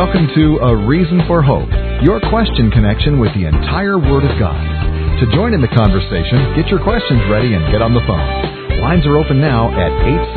Welcome to A Reason for Hope, your question connection with the entire Word of God. To join in the conversation, get your questions ready and get on the phone. Lines are open now at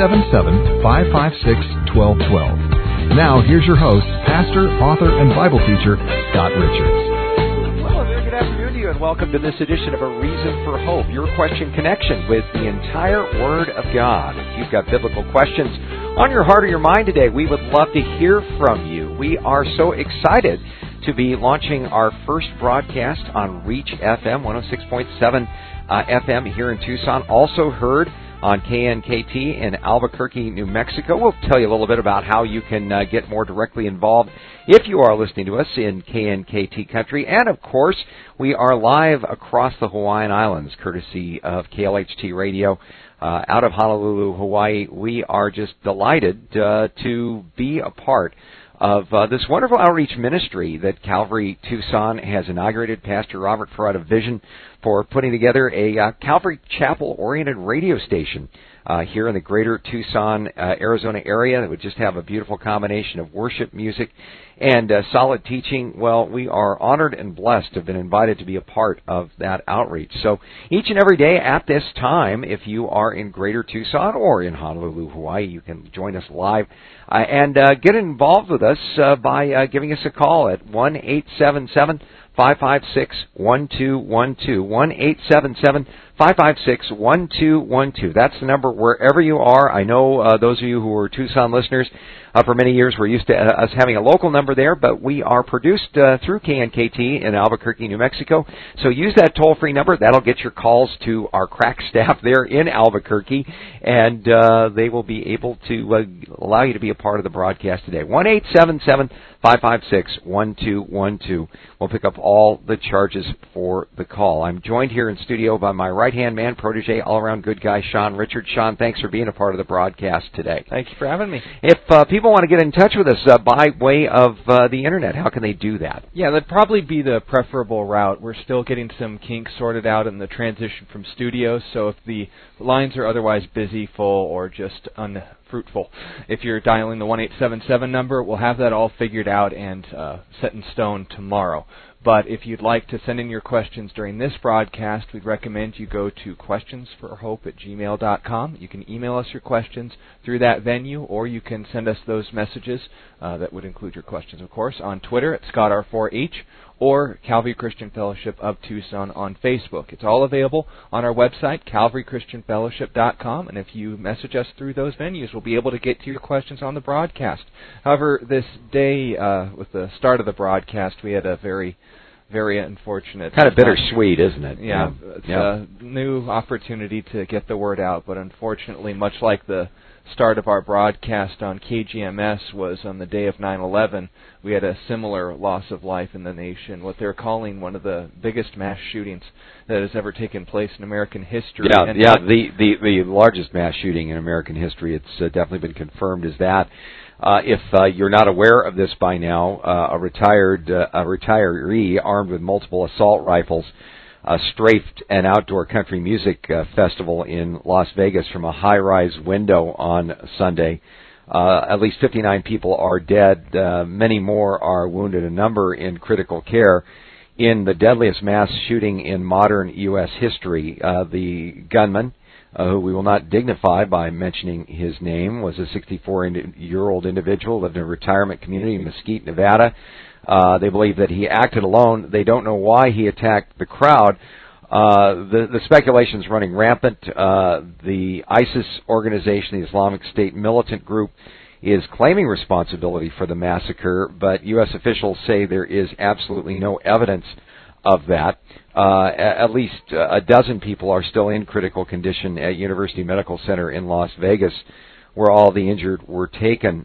877-556-1212. Now, here's your host, pastor, author, and Bible teacher, Scott Richards. Well, very good afternoon to you, and welcome to this edition of A Reason for Hope, your question connection with the entire Word of God. If you've got biblical questions on your heart or your mind today, we would love to hear from you. We are so excited to be launching our first broadcast on Reach FM, 106.7 FM here in Tucson. Also heard on KNKT in Albuquerque, New Mexico. We'll tell you a little bit about how you can get more directly involved if you are listening to us in KNKT country. And, of course, we are live across the Hawaiian Islands, courtesy of KLHT Radio. Out of Honolulu, Hawaii. We are just delighted to be a part of this wonderful outreach ministry that Calvary Tucson has inaugurated. Pastor Robert Ferrata vision for putting together a Calvary Chapel-oriented radio station here in the greater Tucson, Arizona area that would just have a beautiful combination of worship, music, and solid teaching. Well, we are honored and blessed to have been invited to be a part of that outreach. So each and every day at this time, if you are in greater Tucson or in Honolulu, Hawaii, you can join us live and get involved with us by giving us a call at 1-877-556-1212, 1-877-556-1212. That's the number wherever you are. I know those of you who are Tucson listeners for many years, we're used to us having a local number there, but we are produced through KNKT in Albuquerque, New Mexico. So use that toll-free number. That'll get your calls to our crack staff there in Albuquerque, and they will be able to allow you to be a part of the broadcast today. 1-877-556-1212. We'll pick up all the charges for the call. I'm joined here in studio by my right-hand man, protege, all-around good guy, Sean Richards. Sean, thanks for being a part of the broadcast today. Thank you for having me. If people want to get in touch with us by way of the Internet, how can they do that? Yeah, that'd probably be the preferable route. We're still getting some kinks sorted out in the transition from studios, so if the lines are otherwise busy, full, or just unfruitful, if you're dialing the 1-877 number, we'll have that all figured out and set in stone tomorrow. But if you'd like to send in your questions during this broadcast, we'd recommend you go to questionsforhope@gmail.com. You can email us your questions through that venue, or you can send us those messages that would include your questions, of course, on Twitter at ScottR4H or Calvary Christian Fellowship of Tucson on Facebook. It's all available on our website, calvarychristianfellowship.com, and if you message us through those venues, we'll be able to get to your questions on the broadcast. However, this day, with the start of the broadcast, we had a very unfortunate. Kind of bittersweet, isn't it? Yeah, it's a new opportunity to get the word out, but unfortunately, much like the start of our broadcast on KGMS was on the day of 9/11, we had a similar loss of life in the nation, what they're calling one of the biggest mass shootings that has ever taken place in American history. The largest mass shooting in American history. It's definitely been confirmed as that. If you're not aware of this by now, a retiree armed with multiple assault rifles strafed an outdoor country music festival in Las Vegas from a high-rise window on Sunday. At least 59 people are dead. Many more are wounded, a number in critical care. In the deadliest mass shooting in modern U.S. history, the gunman, who we will not dignify by mentioning his name, was a 64-year-old individual, lived in a retirement community in Mesquite, Nevada. They believe that he acted alone. They don't know why he attacked the crowd. The speculation's running rampant. The ISIS organization, the Islamic State militant group, is claiming responsibility for the massacre, but U.S. officials say there is absolutely no evidence of that. At least a dozen people are still in critical condition at University Medical Center in Las Vegas, where all the injured were taken.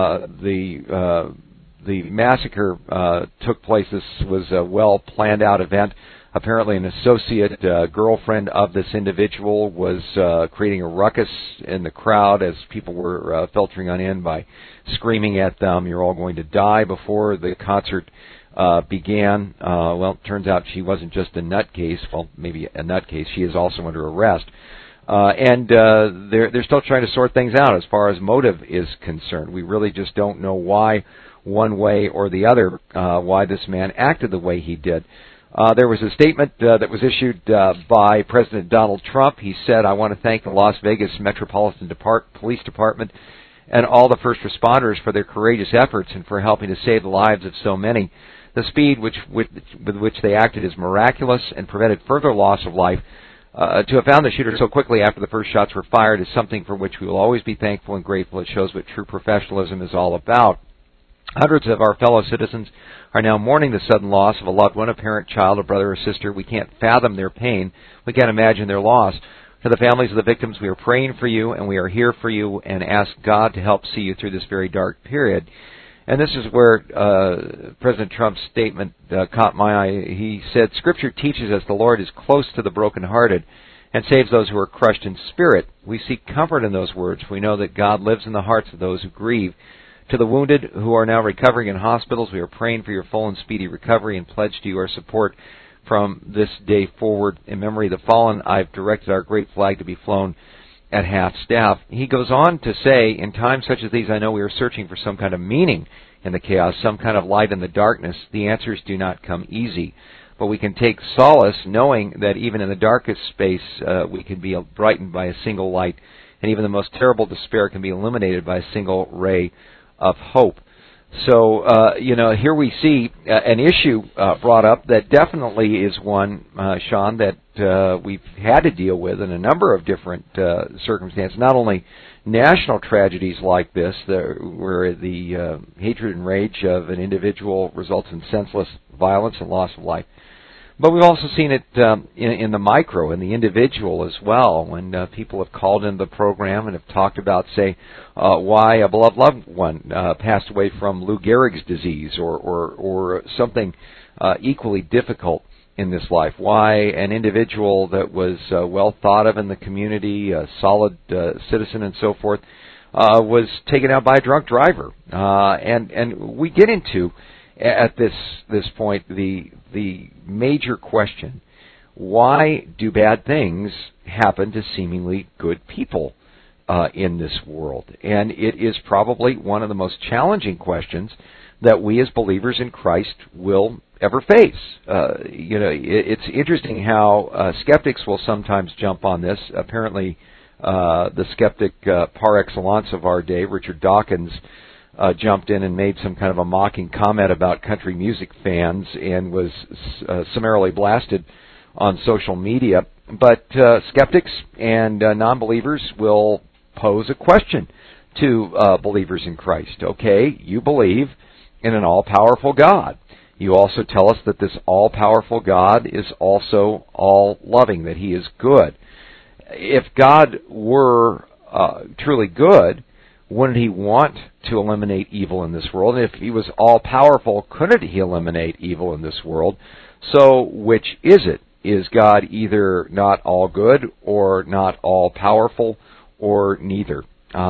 The massacre took place. This was a well-planned-out event. Apparently an associate girlfriend of this individual was creating a ruckus in the crowd as people were filtering on in by screaming at them, "You're all going to die," before the concert began. Well, it turns out she wasn't just a nutcase. Well, maybe a nutcase. She is also under arrest. And they're still trying to sort things out as far as motive is concerned. We really just don't know why one way or the other why this man acted the way he did. There was a statement that was issued by President Donald Trump. He said, "I want to thank the Las Vegas Metropolitan Police Department and all the first responders for their courageous efforts and for helping to save the lives of so many. The speed with which they acted is miraculous and prevented further loss of life. To have found the shooter so quickly after the first shots were fired is something for which we will always be thankful and grateful. It shows what true professionalism is all about. Hundreds of our fellow citizens are now mourning the sudden loss of a loved one, a parent, child, a brother or sister. We can't fathom their pain. We can't imagine their loss. To the families of the victims, we are praying for you, and we are here for you, and ask God to help see you through this very dark period." And this is where President Trump's statement caught my eye. He said, "Scripture teaches us the Lord is close to the brokenhearted and saves those who are crushed in spirit. We seek comfort in those words. We know that God lives in the hearts of those who grieve. To the wounded who are now recovering in hospitals, we are praying for your full and speedy recovery and pledge to you our support from this day forward. In memory of the fallen, I've directed our great flag to be flown at half-staff." He goes on to say, "In times such as these, I know we are searching for some kind of meaning in the chaos, some kind of light in the darkness. The answers do not come easy. But we can take solace knowing that even in the darkest space, we can be brightened by a single light, and even the most terrible despair can be illuminated by a single ray of hope." So, here we see an issue brought up that definitely is one, Sean, that we've had to deal with in a number of different circumstances. Not only national tragedies like this, where the hatred and rage of an individual results in senseless violence and loss of life, but we've also seen it in the micro, in the individual as well, when people have called into the program and have talked about, say, why a beloved loved one passed away from Lou Gehrig's disease or something equally difficult in this life, why an individual that was well thought of in the community, a solid citizen and so forth, was taken out by a drunk driver. And we get into, at this point, the major question: why do bad things happen to seemingly good people in this world? And it is probably one of the most challenging questions that we as believers in Christ will ever face. It's interesting how skeptics will sometimes jump on this. Apparently, the skeptic par excellence of our day, Richard Dawkins, jumped in and made some kind of a mocking comment about country music fans and was summarily blasted on social media. But skeptics and non-believers will pose a question to believers in Christ. Okay, you believe in an all-powerful God. You also tell us that this all-powerful God is also all-loving, that He is good. If God were truly good, wouldn't He want to eliminate evil in this world? And if He was all-powerful, couldn't He eliminate evil in this world? So which is it? Is God either not all good or not all-powerful or neither?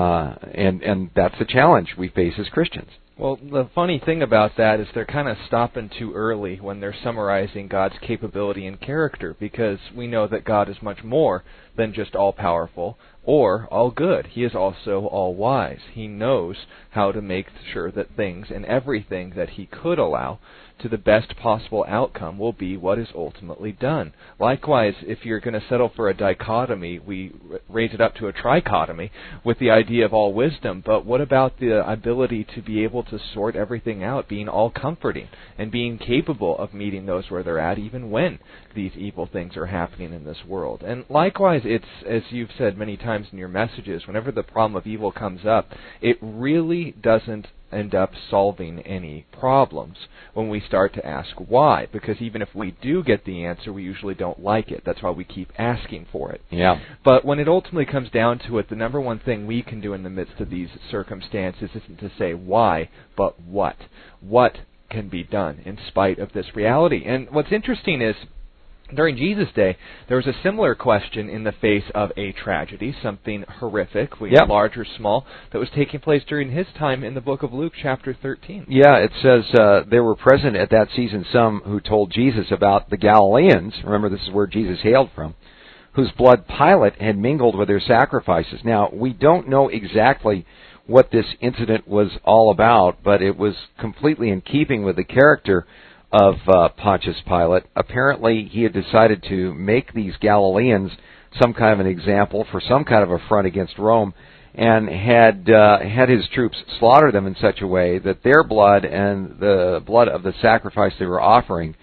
And that's the challenge we face as Christians. Well, the funny thing about that is they're kind of stopping too early when they're summarizing God's capability and character, because we know that God is much more than just all-powerful or all good. He is also all-wise. He knows how to make sure that things and everything that He could allow to the best possible outcome will be what is ultimately done. Likewise, if you're going to settle for a dichotomy, we raise it up to a trichotomy with the idea of all wisdom. But what about the ability to be able to sort everything out, being all-comforting and being capable of meeting those where they're at, even when these evil things are happening in this world? And likewise, it's, as you've said many times in your messages, whenever the problem of evil comes up, it really doesn't end up solving any problems when we start to ask why, because even if we do get the answer, we usually don't like it. That's why we keep asking for it. Yeah. But when it ultimately comes down to it, the number one thing we can do in the midst of these circumstances isn't to say why, but what. What can be done in spite of this reality? And what's interesting is, during Jesus' day, there was a similar question in the face of a tragedy, something horrific, large or small, that was taking place during His time in the book of Luke, chapter 13. Yeah, it says there were present at that season some who told Jesus about the Galileans. Remember, this is where Jesus hailed from. whose blood Pilate had mingled with their sacrifices. Now, we don't know exactly what this incident was all about, but it was completely in keeping with the character of Pontius Pilate. Apparently, he had decided to make these Galileans some kind of an example for some kind of affront against Rome, and had his troops slaughter them in such a way that their blood and the blood of the sacrifice they were offering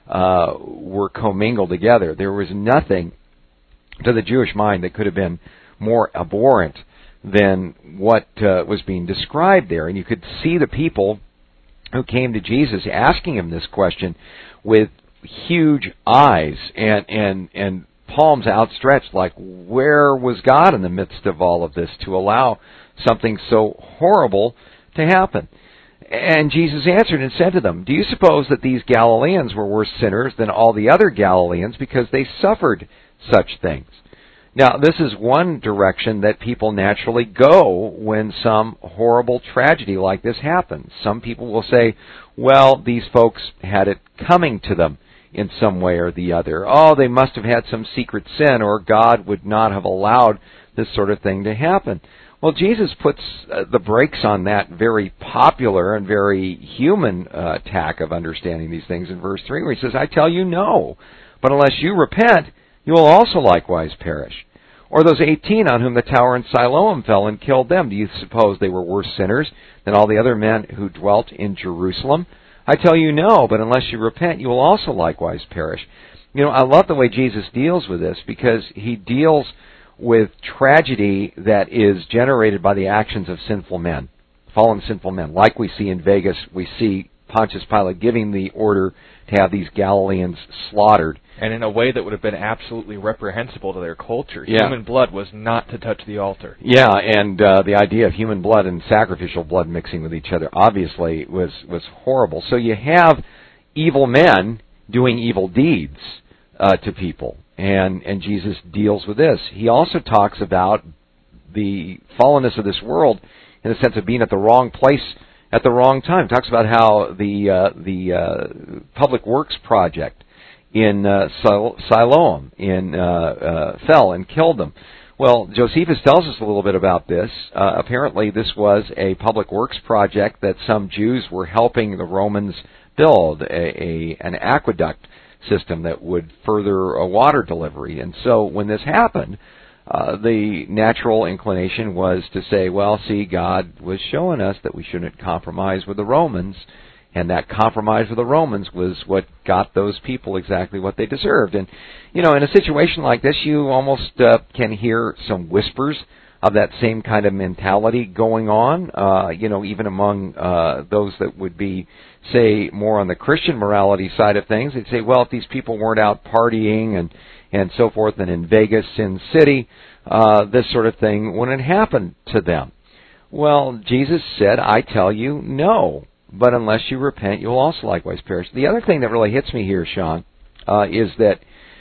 were commingled together. There was nothing to the Jewish mind that could have been more abhorrent than what was being described there. And you could see the people who came to Jesus asking him this question with huge eyes and palms outstretched, like, where was God in the midst of all of this to allow something so horrible to happen? And Jesus answered and said to them, do you suppose that these Galileans were worse sinners than all the other Galileans because they suffered such things? Now, this is one direction that people naturally go when some horrible tragedy like this happens. Some people will say, well, these folks had it coming to them in some way or the other. Oh, they must have had some secret sin, or God would not have allowed this sort of thing to happen. Well, Jesus puts the brakes on that very popular and very human tack of understanding these things in verse 3, where he says, I tell you no, but unless you repent, you will also likewise perish. Or those 18 on whom the tower in Siloam fell and killed them, do you suppose they were worse sinners than all the other men who dwelt in Jerusalem? I tell you no, but unless you repent, you will also likewise perish. You know, I love the way Jesus deals with this, because he deals with tragedy that is generated by the actions of sinful men, fallen sinful men. Like we see in Vegas, we see Pontius Pilate giving the order to have these Galileans slaughtered. And in a way that would have been absolutely reprehensible to their culture. Yeah. Human blood was not to touch the altar. Yeah, and the idea of human blood and sacrificial blood mixing with each other obviously was horrible. So you have evil men doing evil deeds to people, and Jesus deals with this. He also talks about the fallenness of this world in the sense of being at the wrong place at the wrong time. He talks about how the Public Works project in Siloam fell and killed them. Well, Josephus tells us a little bit about this. Apparently, this was a public works project that some Jews were helping the Romans build, an aqueduct system that would further a water delivery. And so when this happened, the natural inclination was to say, well, see, God was showing us that we shouldn't compromise with the Romans. And that compromise with the Romans was what got those people exactly what they deserved. And, you know, in a situation like this, you almost can hear some whispers of that same kind of mentality going on, you know, even among those that would be, say, more on the Christian morality side of things. They'd say, well, if these people weren't out partying and so forth, and in Vegas, Sin City, this sort of thing wouldn't happen to them. Well, Jesus said, I tell you, no. But unless you repent, you will also likewise perish. The other thing that really hits me here, Sean, is that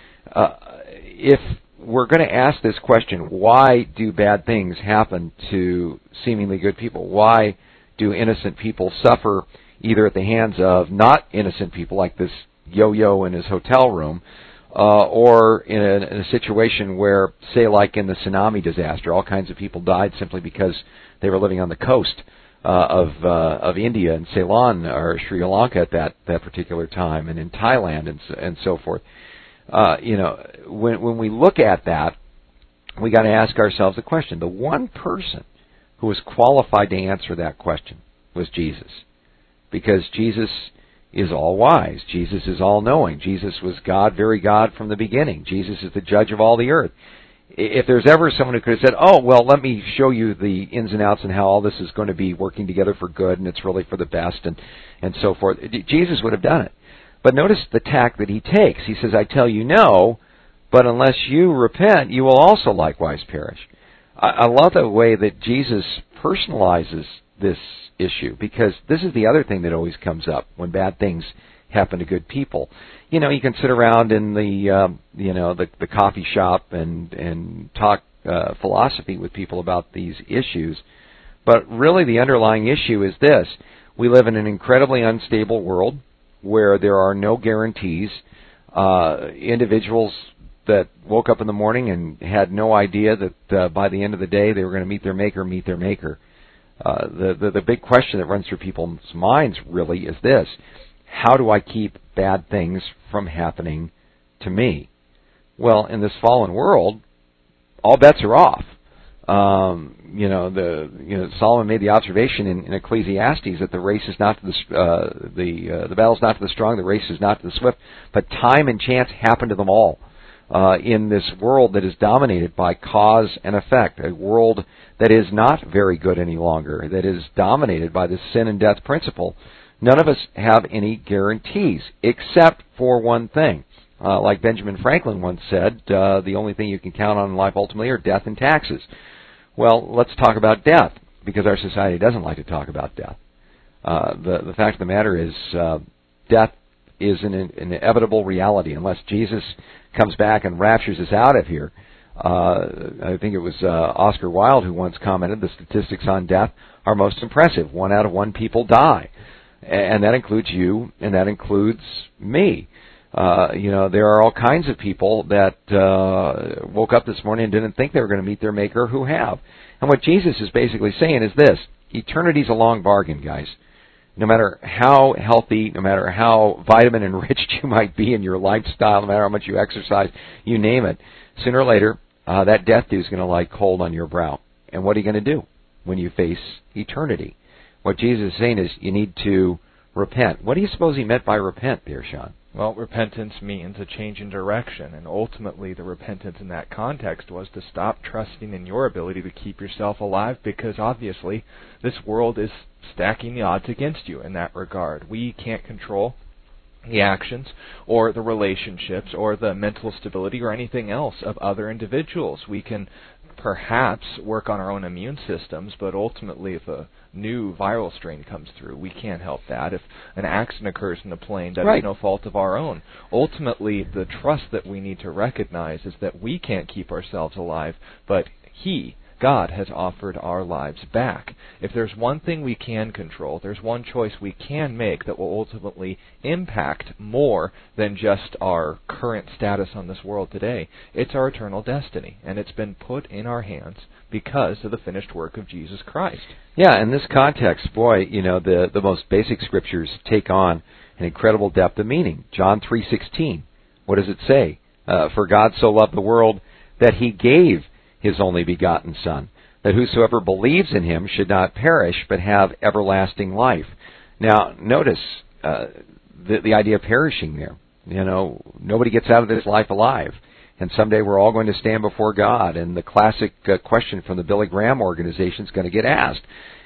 if we're going to ask this question, why do bad things happen to seemingly good people? Why do innocent people suffer either at the hands of not innocent people, like this yo-yo in his hotel room, or in a situation where, say, like in the tsunami disaster, all kinds of people died simply because they were living on the coast of India and Ceylon or Sri Lanka at that particular time, and in Thailand and so forth. You know, when we look at that, we got to ask ourselves the question. The one person who was qualified to answer that question was Jesus, because Jesus is all wise. Jesus is all knowing. Jesus was God, very God from the beginning. Jesus is the judge of all the earth. If there's ever someone who could have said, oh, well, let me show you the ins and outs and how all this is going to be working together for good and it's really for the best and so forth, Jesus would have done it. But notice the tack that he takes. He says, I tell you no, but unless you repent, you will also likewise perish. I love the way that Jesus personalizes this issue, because this is the other thing that always comes up when bad things happen to good people. You know, you can sit around in the coffee shop and talk philosophy with people about these issues, but really the underlying issue is this: we live in an incredibly unstable world where there are no guarantees. Individuals that woke up in the morning and had no idea that by the end of the day they were going to meet their Maker. The big question that runs through people's minds really is this: how do I keep bad things from happening to me? Well, in this fallen world, all bets are off. Solomon made the observation in Ecclesiastes that the race is not to the battle is not to the strong, the race is not to the swift, but time and chance happen to them all. In this world that is dominated by cause and effect, a world that is not very good any longer, that is dominated by the sin and death principle, none of us have any guarantees except for one thing. Like Benjamin Franklin once said, the only thing you can count on in life ultimately are death and taxes. Well, let's talk about death, because our society doesn't like to talk about death. The fact of the matter is, death is an inevitable reality unless Jesus comes back and raptures us out of here. I think it was Oscar Wilde who once commented, the statistics on death are most impressive. 1 out of 1 people die. And that includes you, and that includes me. There are all kinds of people that woke up this morning and didn't think they were going to meet their Maker who have. And what Jesus is basically saying is this: eternity's a long bargain, guys. No matter how healthy, no matter how vitamin enriched you might be in your lifestyle, no matter how much you exercise, you name it, sooner or later, that death dew is going to lie cold on your brow. And what are you going to do when you face eternity? What Jesus is saying is you need to repent. What do you suppose he meant by repent there, Sean? Well, repentance means a change in direction, and ultimately the repentance in that context was to stop trusting in your ability to keep yourself alive, because obviously this world is stacking the odds against you in that regard. We can't control the actions or the relationships or the mental stability or anything else of other individuals. We can perhaps work on our own immune systems, but ultimately if a new viral strain comes through, we can't help that. If an accident occurs in a plane, that is no fault of our own. Ultimately, the trust that we need to recognize is that we can't keep ourselves alive, but He, God, has offered our lives back. If there's one thing we can control, there's one choice we can make that will ultimately impact more than just our current status on this world today, it's our eternal destiny, and it's been put in our hands because of the finished work of Jesus Christ. Yeah, in this context, boy, the most basic scriptures take on an incredible depth of meaning. John 3:16, what does it say? For God so loved the world that He gave His only begotten Son, that whosoever believes in Him should not perish, but have everlasting life. Now, notice the idea of perishing there. Nobody gets out of this life alive. And someday we're all going to stand before God, and the classic question from the Billy Graham organization is going to get asked.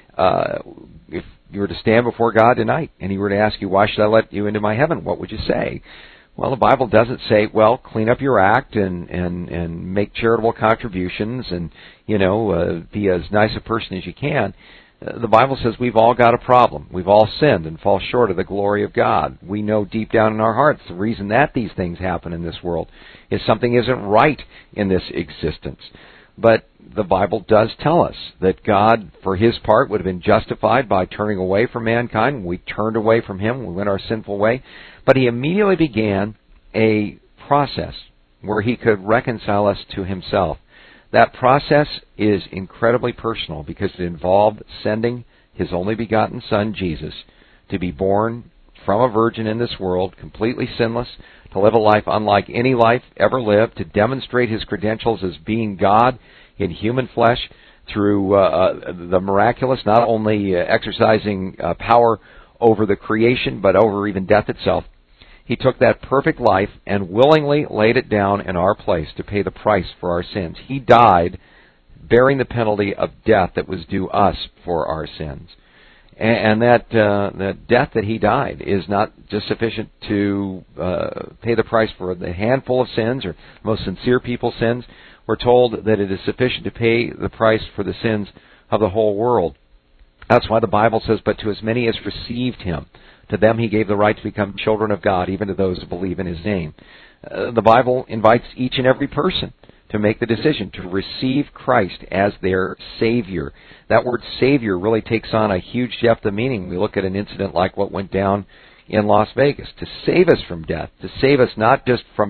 If you were to stand before God tonight, and He were to ask you, why should I let you into my heaven, what would you say? Well, the Bible doesn't say, well, clean up your act and make charitable contributions and, be as nice a person as you can. The Bible says we've all got a problem. We've all sinned and fall short of the glory of God. We know deep down in our hearts the reason that these things happen in this world is something isn't right in this existence. But the Bible does tell us that God, for His part, would have been justified by turning away from mankind. We turned away from Him. We went our sinful way. But He immediately began a process where He could reconcile us to Himself. That process is incredibly personal because it involved sending His only begotten Son, Jesus, to be born from a virgin in this world, completely sinless, to live a life unlike any life ever lived, to demonstrate His credentials as being God in human flesh through the miraculous, not only exercising power over the creation, but over even death itself. He took that perfect life and willingly laid it down in our place to pay the price for our sins. He died bearing the penalty of death that was due us for our sins. And that death that He died is not just sufficient to pay the price for the handful of sins or most sincere people's sins. We're told that it is sufficient to pay the price for the sins of the whole world. That's why the Bible says, but to as many as received Him, to them He gave the right to become children of God, even to those who believe in His name. The Bible invites each and every person to make the decision to receive Christ as their Savior. That word Savior really takes on a huge depth of meaning. We look at an incident like what went down in Las Vegas, to save us from death, to save us not just from death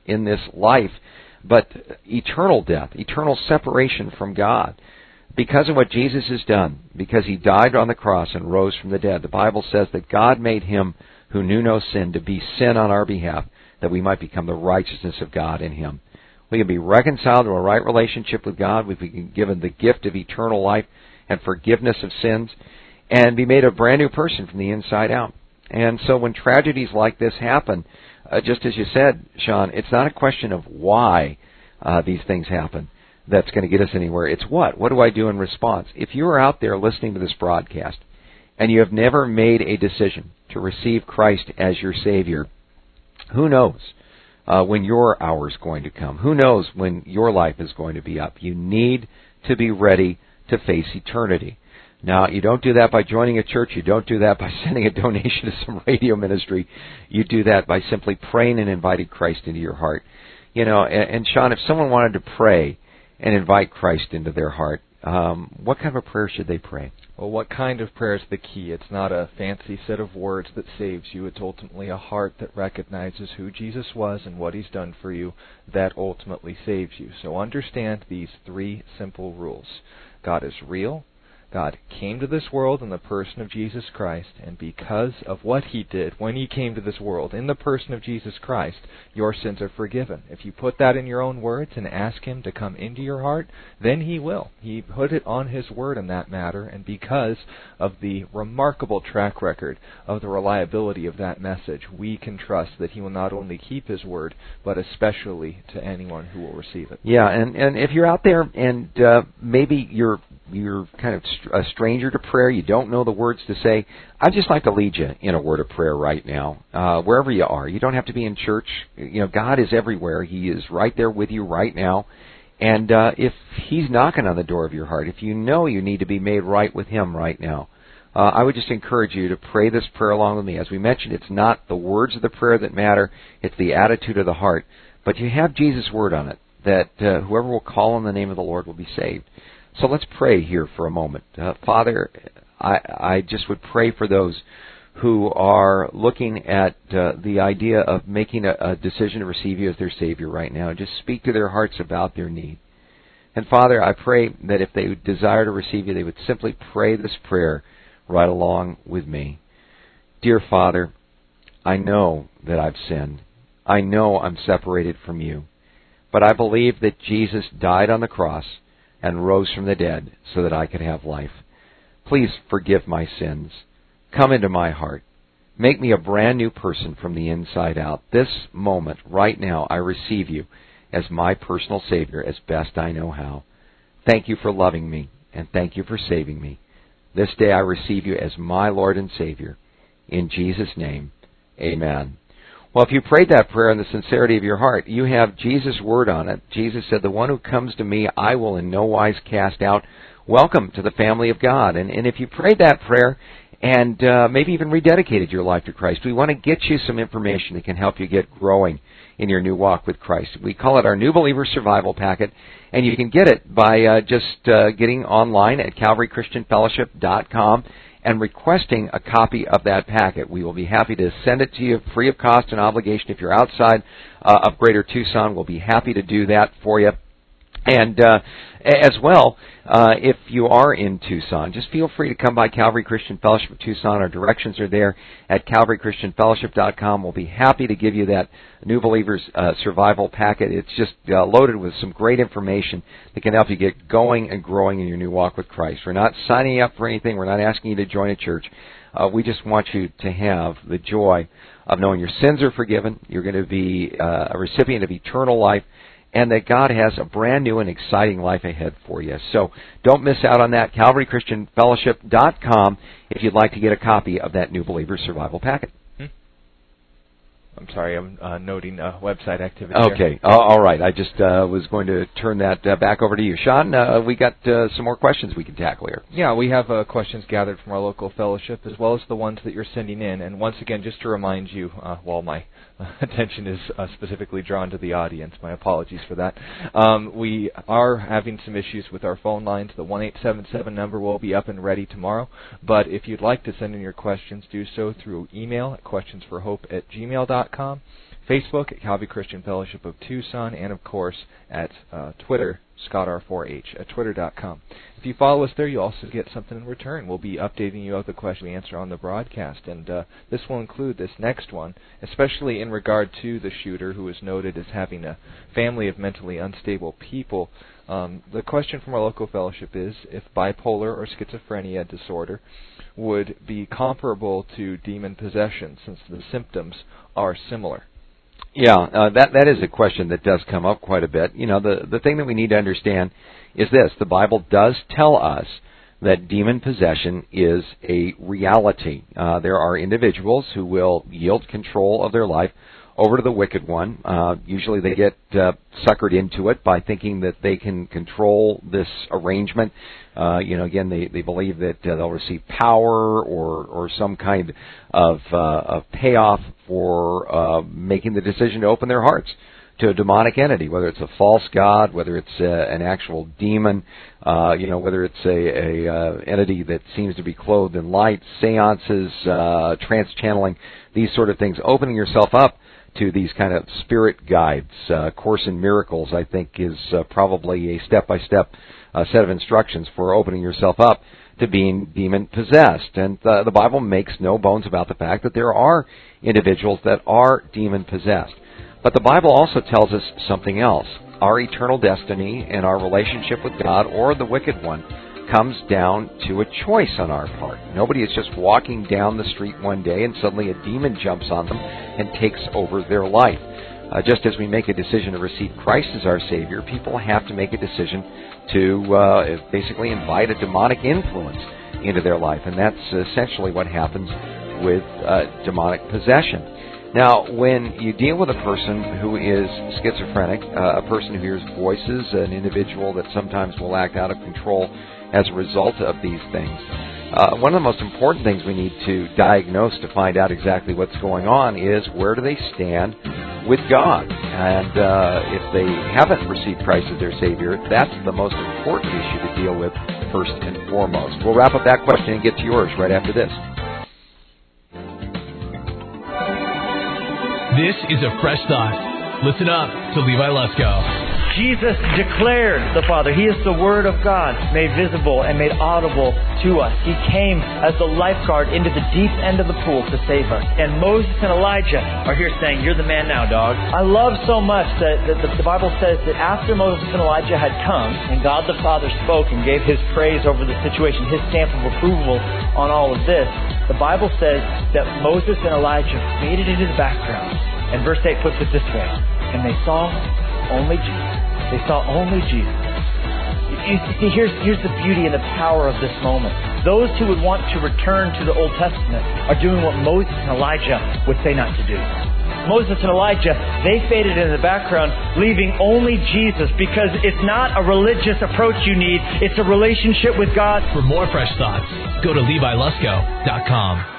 in this life, but eternal death, eternal separation from God. Because of what Jesus has done, because he died on the cross and rose from the dead, the Bible says that God made him who knew no sin to be sin on our behalf, that we might become the righteousness of God in him. We can be reconciled to a right relationship with God. We've been given the gift of eternal life and forgiveness of sins, and be made a brand new person from the inside out. And so when tragedies like this happen, just as you said, Sean, it's not a question of why these things happen that's going to get us anywhere. It's what? What do I do in response? If you are out there listening to this broadcast and you have never made a decision to receive Christ as your Savior, who knows when your hour is going to come? Who knows when your life is going to be up? You need to be ready to face eternity. Now, you don't do that by joining a church. You don't do that by sending a donation to some radio ministry. You do that by simply praying and inviting Christ into your heart. You know, and Sean, if someone wanted to pray and invite Christ into their heart, what kind of a prayer should they pray? Well, what kind of prayer is the key? It's not a fancy set of words that saves you. It's ultimately a heart that recognizes who Jesus was and what he's done for you that ultimately saves you. So understand these 3 simple rules. God is real. God came to this world in the person of Jesus Christ, and because of what he did when he came to this world in the person of Jesus Christ, your sins are forgiven. If you put that in your own words and ask him to come into your heart, then he will. He put it on his word in that matter, and because of the remarkable track record of the reliability of that message, we can trust that he will not only keep his word, but especially to anyone who will receive it. Yeah, and if you're out there and maybe you're kind of a stranger to prayer, you don't know the words to say, I'd just like to lead you in a word of prayer right now, wherever you are. You don't have to be in church. You know, God is everywhere. He is right there with you right now. And if he's knocking on the door of your heart, if you know you need to be made right with him right now, I would just encourage you to pray this prayer along with me. As we mentioned, it's not the words of the prayer that matter, it's the attitude of the heart. But you have Jesus' word on it, that whoever will call on the name of the Lord will be saved. So let's pray here for a moment. Father, I just would pray for those who are looking at the idea of making a decision to receive you as their Savior right now. Just speak to their hearts about their need. And Father, I pray that if they desire to receive you, they would simply pray this prayer right along with me. Dear Father, I know that I've sinned. I know I'm separated from you. But I believe that Jesus died on the cross and rose from the dead so that I could have life. Please forgive my sins. Come into my heart. Make me a brand new person from the inside out. This moment, right now, I receive you as my personal Savior as best I know how. Thank you for loving me, and thank you for saving me. This day I receive you as my Lord and Savior. In Jesus' name, amen. Well, if you prayed that prayer in the sincerity of your heart, you have Jesus' word on it. Jesus said, the one who comes to me, I will in no wise cast out. Welcome to the family of God. And if you prayed that prayer and maybe even rededicated your life to Christ, we want to get you some information that can help you get growing in your new walk with Christ. We call it our New Believer Survival Packet, and you can get it by just getting online at CalvaryChristianFellowship.com and requesting a copy of that packet. We will be happy to send it to you free of cost and obligation. If you're outside of Greater Tucson, we'll be happy to do that for you. And as well, if you are in Tucson, just feel free to come by Calvary Christian Fellowship of Tucson. Our directions are there at CalvaryChristianFellowship.com. We'll be happy to give you that New Believers Survival Packet. It's just loaded with some great information that can help you get going and growing in your new walk with Christ. We're not signing you up for anything. We're not asking you to join a church. We just want you to have the joy of knowing your sins are forgiven. You're going to be a recipient of eternal life, and that God has a brand new and exciting life ahead for you. So don't miss out on that. CalvaryChristianFellowship.com if you'd like to get a copy of that New Believer Survival Packet. I'm sorry, I'm noting website activity. Okay, all right. I just was going to turn that back over to you. Sean, we got some more questions we can tackle here. Yeah, we have questions gathered from our local fellowship as well as the ones that you're sending in. And once again, just to remind you, while my attention is specifically drawn to the audience, my apologies for that, we are having some issues with our phone lines. The 1-877 number will be up and ready tomorrow. But if you'd like to send in your questions, do so through email at questionsforhope@gmail.com. Facebook at Calvary Christian Fellowship of Tucson, and of course at Twitter, ScottR4H, at twitter.com. If you follow us there, you also get something in return. We'll be updating you of the question we answer on the broadcast, and this will include this next one, especially in regard to the shooter who is noted as having a family of mentally unstable people. The question from our local fellowship is if bipolar or schizophrenia disorder would be comparable to demon possession, since the symptoms are similar. Yeah, that is a question that does come up quite a bit. You know, the thing that we need to understand is this: the Bible does tell us that demon possession is a reality. There are individuals who will yield control of their life over to the wicked one. Usually they get suckered into it by thinking that they can control this arrangement. Again, they believe that they'll receive power or some kind of payoff for making the decision to open their hearts to a demonic entity, whether it's a false god, whether it's an actual demon, whether it's a entity that seems to be clothed in light, seances, trance channeling, these sort of things. Opening yourself up to these kind of spirit guides. Course in Miracles, I think, is probably a step-by-step set of instructions for opening yourself up to being demon-possessed. And the Bible makes no bones about the fact that there are individuals that are demon-possessed. But the Bible also tells us something else. Our eternal destiny and our relationship with God or the wicked one comes down to a choice on our part. Nobody is just walking down the street one day and suddenly a demon jumps on them and takes over their life. Just as we make a decision to receive Christ as our Savior, people have to make a decision to basically invite a demonic influence into their life, and that's essentially what happens with demonic possession. Now, when you deal with a person who is schizophrenic, a person who hears voices, an individual that sometimes will act out of control as a result of these things, one of the most important things we need to diagnose to find out exactly what's going on is where do they stand with God. And if they haven't received Christ as their Savior, that's the most important issue to deal with first and foremost. We'll wrap up that question and get to yours right after this. This is a fresh thought. Listen up to Levi Lusko. Jesus declared the Father. He is the Word of God made visible and made audible to us. He came as the lifeguard into the deep end of the pool to save us. And Moses and Elijah are here saying, "You're the man now, dog." I love so much that the Bible says that after Moses and Elijah had come and God the Father spoke and gave His praise over the situation, His stamp of approval on all of this, the Bible says that Moses and Elijah faded into the background. And verse 8 puts it this way: and they saw only Jesus. They saw only Jesus. You see, here's the beauty and the power of this moment. Those who would want to return to the Old Testament are doing what Moses and Elijah would say not to do. Moses and Elijah, they faded into the background, leaving only Jesus, because it's not a religious approach you need, it's a relationship with God. For more fresh thoughts, go to LeviLusko.com.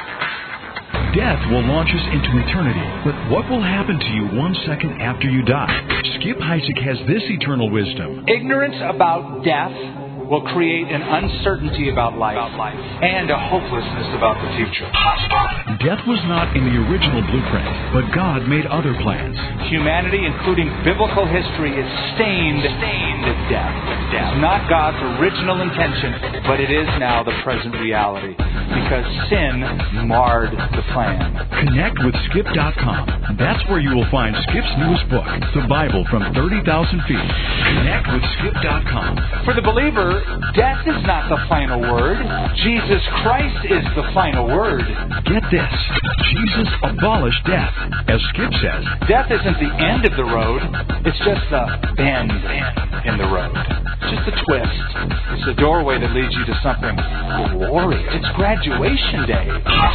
Death will launch us into eternity, but what will happen to you 1 second after you die? Skip Heitzig has this eternal wisdom. Ignorance about death will create an uncertainty about life and a hopelessness about the future. Death was not in the original blueprint, but God made other plans. Humanity, including biblical history, is stained with death. It's not God's original intention, but it is now the present reality, because sin marred the plan. Connect with Skip.com. That's where you will find Skip's newest book, The Bible from 30,000 Feet. Connect with Skip.com. For the believer, death is not the final word. Jesus Christ is the final word. Get this. Jesus abolished death. As Skip says, death isn't the end of the road. It's just the bend in the road. Just a twist. It's a doorway that leads you to something glorious. It's graduation day.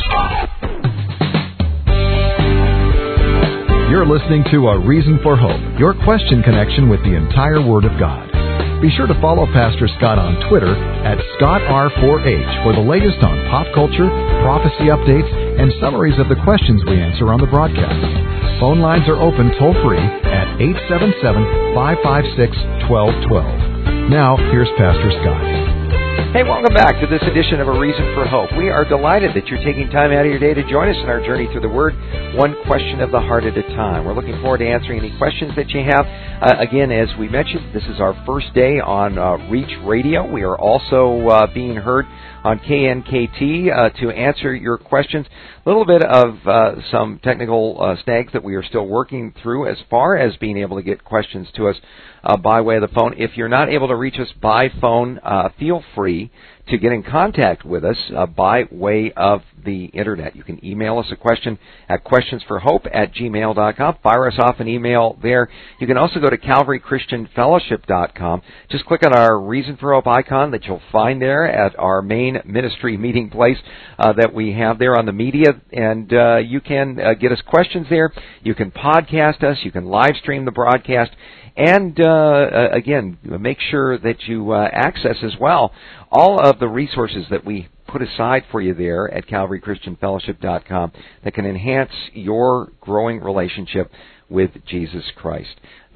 You're listening to A Reason for Hope, your question connection with the entire Word of God. Be sure to follow Pastor Scott on Twitter at ScottR4H for the latest on pop culture, prophecy updates, and summaries of the questions we answer on the broadcast. Phone lines are open toll-free at 877-556-1212. Now, here's Pastor Scott. Hey, welcome back to this edition of A Reason for Hope. We are delighted that you're taking time out of your day to join us in our journey through the Word, one question of the heart at a time. We're looking forward to answering any questions that you have. Again, as we mentioned, this is our first day on Reach Radio. We are also being heard on KNKT to answer your questions. A little bit of some technical snags that we are still working through as far as being able to get questions to us by way of the phone. If you're not able to reach us by phone, feel free to get in contact with us by way of the Internet. You can email us a question at questionsforhope@gmail.com. Fire us off an email there. You can also go to CalvaryChristianFellowship.com. Just click on our Reason for Hope icon that you'll find there at our main ministry meeting place that we have there on the media, and you can get us questions there. You can podcast us. You can live stream the broadcast. And, again, make sure that you access as well all of the resources that we put aside for you there at CalvaryChristianFellowship.com that can enhance your growing relationship with Jesus Christ.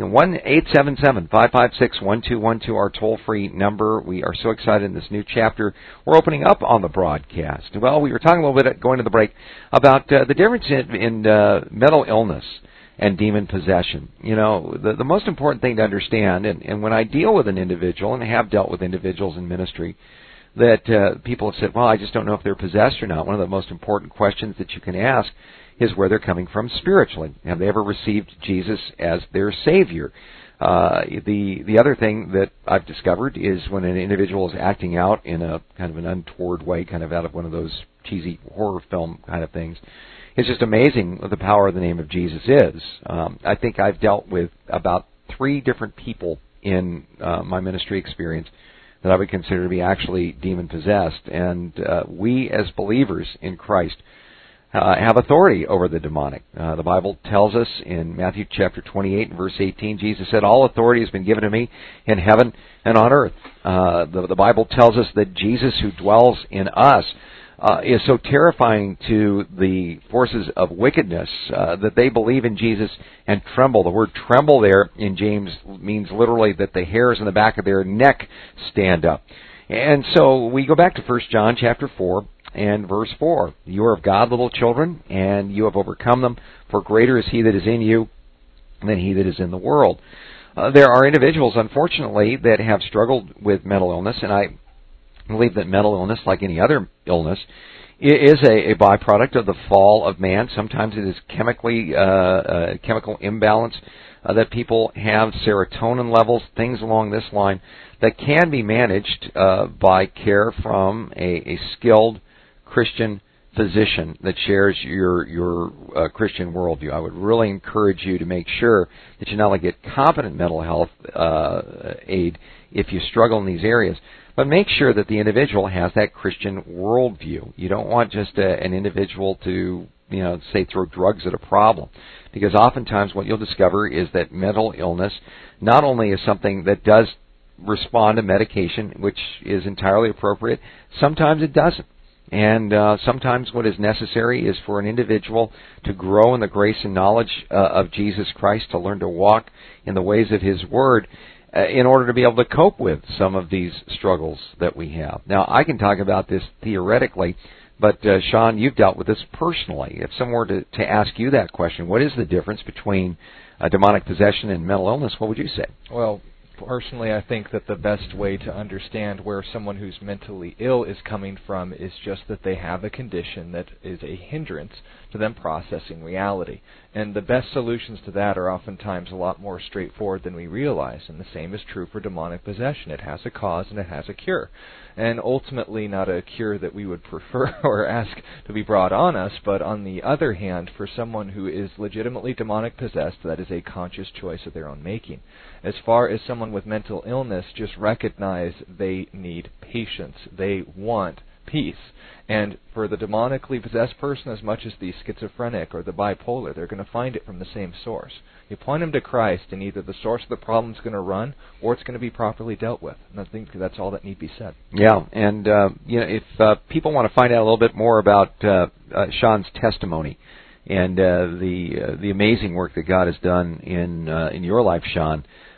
1-877-556-1212, our toll-free number. We are so excited in this new chapter we're opening up on the broadcast. Well, we were talking a little bit, going to the break, about the difference in mental illness and demon possession. You know, the most important thing to understand, and when I deal with an individual, and I have dealt with individuals in ministry, that people have said, well, I just don't know if they're possessed or not. One of the most important questions that you can ask is where they're coming from spiritually. Have they ever received Jesus as their Savior? The other thing that I've discovered is when an individual is acting out in a kind of an untoward way, kind of out of one of those cheesy horror film kind of things, it's just amazing what the power of the name of Jesus is. I think I've dealt with about 3 different people in my ministry experience that I would consider to be actually demon-possessed. And we, as believers in Christ, have authority over the demonic. The Bible tells us in Matthew chapter 28 and verse 18, Jesus said, all authority has been given to me in heaven and on earth. The Bible tells us that Jesus who dwells in us is so terrifying to the forces of wickedness that they believe in Jesus and tremble. The word tremble there in James means literally that the hairs in the back of their neck stand up. And so we go back to 1 John chapter 4 and verse 4. You are of God, little children, and you have overcome them, for greater is he that is in you than he that is in the world. There are individuals, unfortunately, that have struggled with mental illness, and I believe that mental illness, like any other illness, is a byproduct of the fall of man. Sometimes it is chemical imbalance that people have, serotonin levels, things along this line that can be managed by care from a skilled Christian physician that shares your Christian worldview. I would really encourage you to make sure that you not only get competent mental health aid if you struggle in these areas, but make sure that the individual has that Christian worldview. You don't want just an individual to, say throw drugs at a problem. Because oftentimes what you'll discover is that mental illness not only is something that does respond to medication, which is entirely appropriate, sometimes it doesn't. And sometimes what is necessary is for an individual to grow in the grace and knowledge of Jesus Christ, to learn to walk in the ways of His Word, in order to be able to cope with some of these struggles that we have. Now, I can talk about this theoretically, but Sean, you've dealt with this personally. If someone were to ask you that question, what is the difference between demonic possession and mental illness, what would you say? Well, personally, I think that the best way to understand where someone who's mentally ill is coming from is just that they have a condition that is a hindrance to them processing reality. And the best solutions to that are oftentimes a lot more straightforward than we realize. And the same is true for demonic possession. It has a cause and it has a cure. And ultimately not a cure that we would prefer or ask to be brought on us, but on the other hand, for someone who is legitimately demonic possessed, that is a conscious choice of their own making. As far as someone with mental illness, just recognize they need patience. They want peace. And for the demonically possessed person, as much as the schizophrenic or the bipolar, they're going to find it from the same source. You point them to Christ, and either the source of the problem is going to run, or it's going to be properly dealt with. And I think that's all that need be said. Yeah, and if people want to find out a little bit more about Sean's testimony and the amazing work that God has done in your life, Sean,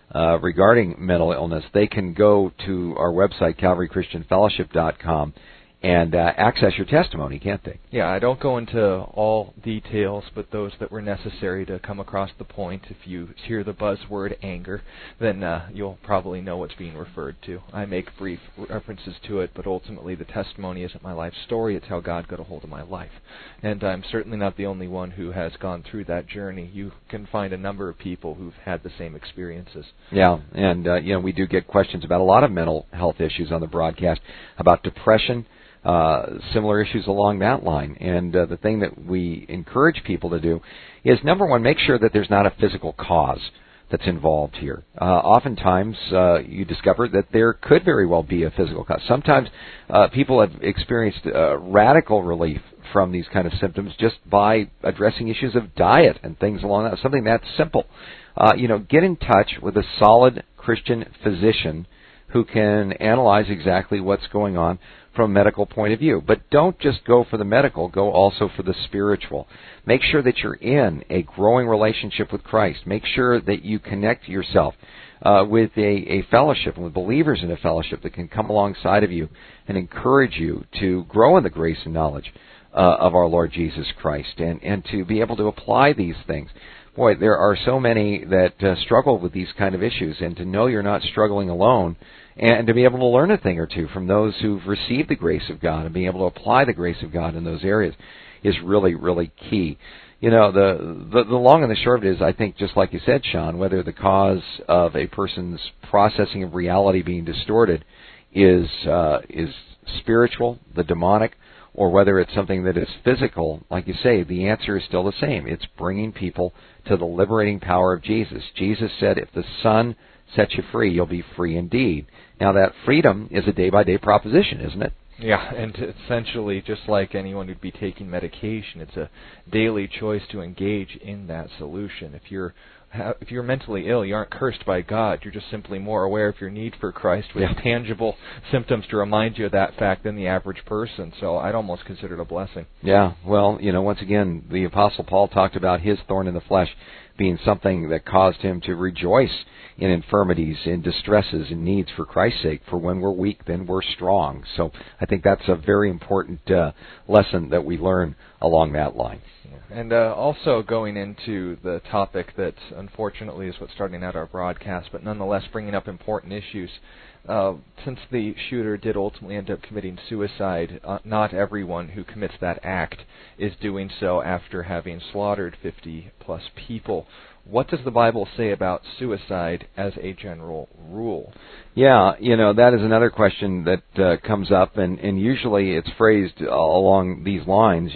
regarding mental illness, they can go to our website, CalvaryChristianFellowship.com, and access your testimony, can't they? Yeah, I don't go into all details, but those that were necessary to come across the point. If you hear the buzzword anger, then you'll probably know what's being referred to. I make brief references to it, but ultimately the testimony isn't my life story. It's how God got a hold of my life. And I'm certainly not the only one who has gone through that journey. You can find a number of people who've had the same experiences. Yeah, and we do get questions about a lot of mental health issues on the broadcast, about depression, similar issues along that line. And the thing that we encourage people to do is, number one, make sure that there's not a physical cause that's involved here. Oftentimes, you discover that there could very well be a physical cause. Sometimes people have experienced radical relief from these kind of symptoms just by addressing issues of diet and things along that, something that simple. Get in touch with a solid Christian physician who can analyze exactly what's going on from a medical point of view. But don't just go for the medical, go also for the spiritual. Make sure that you're in a growing relationship with Christ. Make sure that you connect yourself with a fellowship, and with believers in a fellowship that can come alongside of you and encourage you to grow in the grace and knowledge of our Lord Jesus Christ, and to be able to apply these things. Boy, there are so many that struggle with these kind of issues, and to know you're not struggling alone, and to be able to learn a thing or two from those who've received the grace of God and being able to apply the grace of God in those areas is really, really key. The long and the short of it is, I think, just like you said, Sean, whether the cause of a person's processing of reality being distorted is spiritual, the demonic, or whether it's something that is physical, like you say, the answer is still the same. It's bringing people to the liberating power of Jesus. Jesus said, if the Son sets you free, you'll be free indeed. Now, that freedom is a day-by-day proposition, isn't it? Yeah, and essentially, just like anyone who'd be taking medication, it's a daily choice to engage in that solution. If you're mentally ill, you aren't cursed by God. You're just simply more aware of your need for Christ with tangible symptoms to remind you of that fact than the average person. So I'd almost consider it a blessing. Yeah, well, once again, the Apostle Paul talked about his thorn in the flesh being something that caused him to rejoice in infirmities, in distresses, in needs for Christ's sake. For when we're weak, then we're strong. So I think that's a very important lesson that we learn along that line. And also going into the topic that unfortunately is what's starting out our broadcast, but nonetheless bringing up important issues. Since the shooter did ultimately end up committing suicide, not everyone who commits that act is doing so after having slaughtered 50-plus people. What does the Bible say about suicide as a general rule? Yeah, that is another question that comes up, and usually it's phrased along these lines.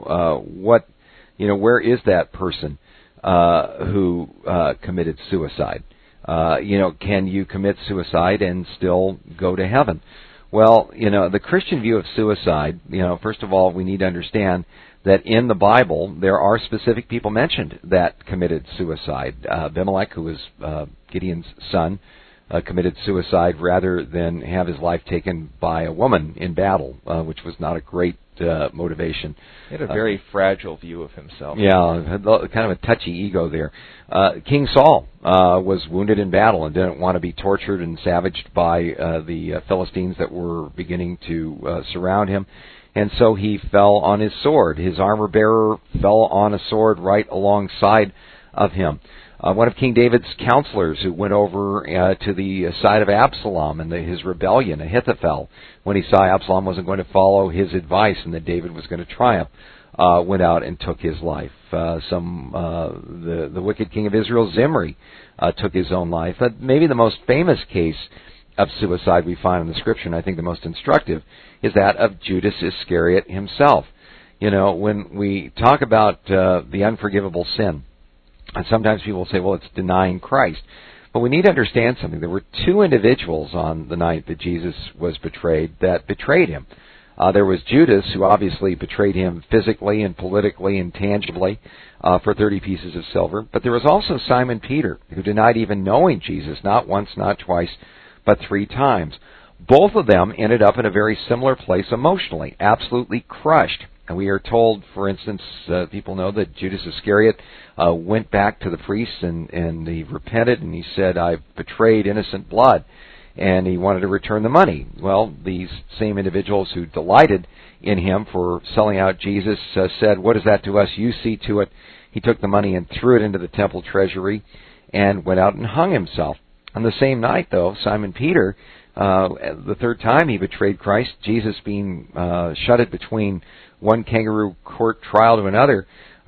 Where is that person who committed suicide? Can you commit suicide and still go to heaven? Well, the Christian view of suicide, first of all, we need to understand that in the Bible there are specific people mentioned that committed suicide. Abimelech, who was Gideon's son, committed suicide rather than have his life taken by a woman in battle, which was not a great motivation. He had a very fragile view of himself. Yeah, kind of a touchy ego there. King Saul was wounded in battle and didn't want to be tortured and savaged by the Philistines that were beginning to surround him. And so he fell on his sword. His armor bearer fell on a sword right alongside of him. One of King David's counselors who went over to the side of Absalom and his rebellion, Ahithophel, when he saw Absalom wasn't going to follow his advice and that David was going to triumph, went out and took his life. The wicked king of Israel, Zimri, took his own life. But maybe the most famous case of suicide we find in the Scripture, and I think the most instructive, is that of Judas Iscariot himself. When we talk about the unforgivable sin, and sometimes people say, well, it's denying Christ. But we need to understand something. There were two individuals on the night that Jesus was betrayed that betrayed him. There was Judas, who obviously betrayed him physically and politically and tangibly for 30 pieces of silver. But there was also Simon Peter, who denied even knowing Jesus, not once, not twice, but 3 times. Both of them ended up in a very similar place emotionally, absolutely crushed And we are told, for instance, people know that Judas Iscariot went back to the priests and he repented and he said, "I've betrayed innocent blood." And he wanted to return the money. Well, these same individuals who delighted in him for selling out Jesus said, "What is that to us? You see to it." He took the money and threw it into the temple treasury and went out and hung himself. On the same night, though, Simon Peter, the third time he betrayed Christ, Jesus being shutted between one kangaroo court trial to another,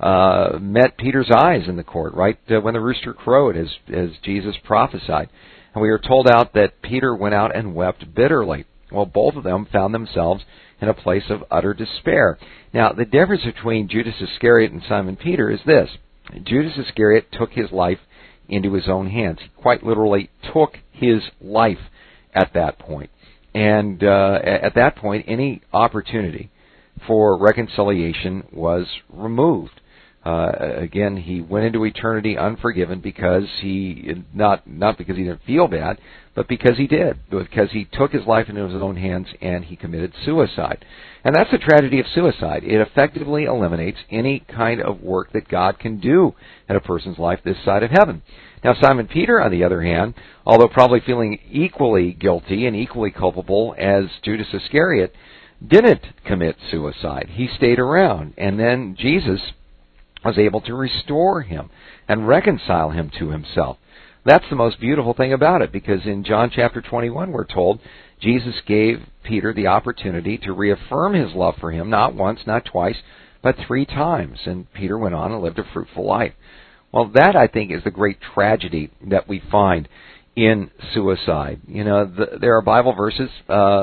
met Peter's eyes in the court, right when the rooster crowed, as Jesus prophesied. And we are told out that Peter went out and wept bitterly. Well, both of them found themselves in a place of utter despair. Now, the difference between Judas Iscariot and Simon Peter is this. Judas Iscariot took his life into his own hands. He quite literally took his life at that point. And at that point, any opportunity for reconciliation was removed. Again, he went into eternity unforgiven because not because he didn't feel bad, but because he did, because he took his life into his own hands and he committed suicide. And that's the tragedy of suicide. It effectively eliminates any kind of work that God can do in a person's life this side of heaven. Now, Simon Peter, on the other hand, although probably feeling equally guilty and equally culpable as Judas Iscariot, didn't commit suicide. He stayed around, and then Jesus was able to restore him and reconcile him to himself. That's the most beautiful thing about it, because in John chapter 21 we're told Jesus gave Peter the opportunity to reaffirm his love for him, not once, not twice, but 3 times, and Peter went on and lived a fruitful life. Well, that, I think, is the great tragedy that we find in suicide. You know, there are Bible verses